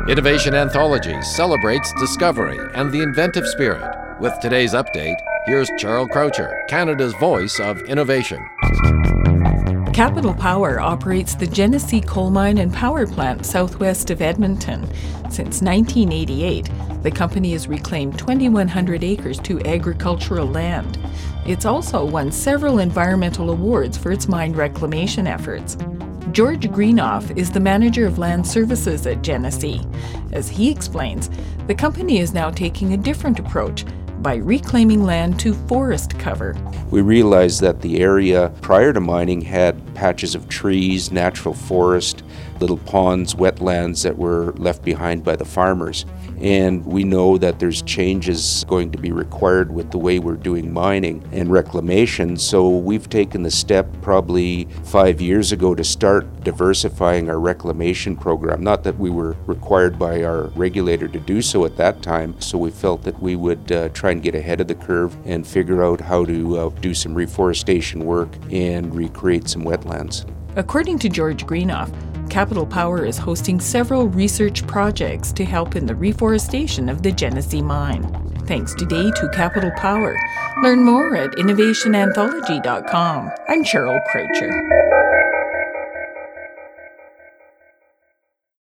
Innovation Anthology celebrates discovery and the inventive spirit. With today's update, here's Charles Croucher, Canada's voice of innovation. Capital Power operates the Genesee Coal Mine and Power Plant southwest of Edmonton. Since 1988, the company has reclaimed 2,100 acres to agricultural land. It's also won several environmental awards for its mine reclamation efforts. George Greenoff is the manager of land services at Genesee. As he explains, the company is now taking a different approach by reclaiming land to forest cover. We realized that the area prior to mining had patches of trees, natural forest, little ponds, wetlands that were left behind by the farmers. And we know that there's changes going to be required with the way we're doing mining and reclamation. So we've taken the step probably 5 years ago to start diversifying our reclamation program. Not that we were required by our regulator to do so at that time. So we felt that we would try and get ahead of the curve and figure out how to do some reforestation work and recreate some wetlands. According to George Greenoff, Capital Power is hosting several research projects to help in the reforestation of the Genesee mine. Thanks today to Capital Power. Learn more at innovationanthology.com. I'm Cheryl Croucher.